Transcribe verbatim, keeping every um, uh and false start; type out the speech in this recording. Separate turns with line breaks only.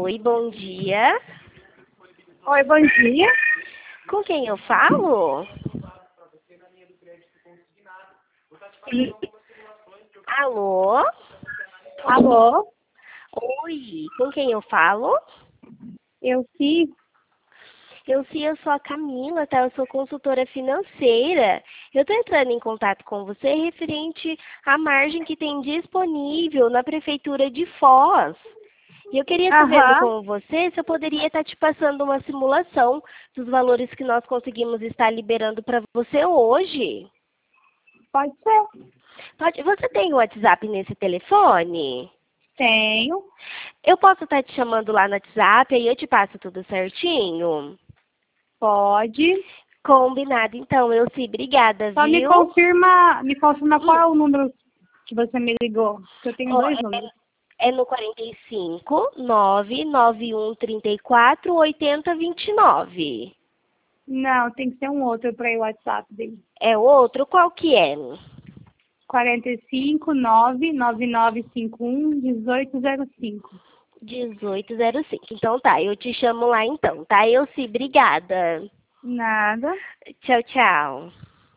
Oi, bom dia.
Oi, bom dia.
Com quem eu falo?
Sim.
Alô?
Alô?
Oi, com quem eu falo?
Eu sim.
Eu sim, eu sou a Camila, tá? Eu sou consultora financeira. Eu tô entrando em contato com você referente à margem que tem disponível na Prefeitura de Foz. E eu queria saber
Aham,
com você se eu poderia estar te passando uma simulação dos valores que nós conseguimos estar liberando para você hoje.
pode ser.
Pode, você tem o WhatsApp nesse telefone?
Tenho.
Eu posso estar te chamando lá no WhatsApp, aí eu te passo tudo certinho?
Pode.
Combinado, então, eu sim, obrigada,
Só me
viu?
confirma, me confirma qual
Hum,
é o número que você me ligou. Que eu tenho
ó,
dois
é,
números.
é no quarenta e cinco, nove nove um trinta e quatro, oitenta vinte e nove.
Não, tem que ser um outro para ir o WhatsApp dele.
É outro? Qual que é?
quarenta e cinco, nove nove nove cinco um, dezoito zero cinco.
dezoito zero cinco. Então tá, eu te chamo lá então, tá? Eu sim, obrigada.
Nada.
Tchau, tchau.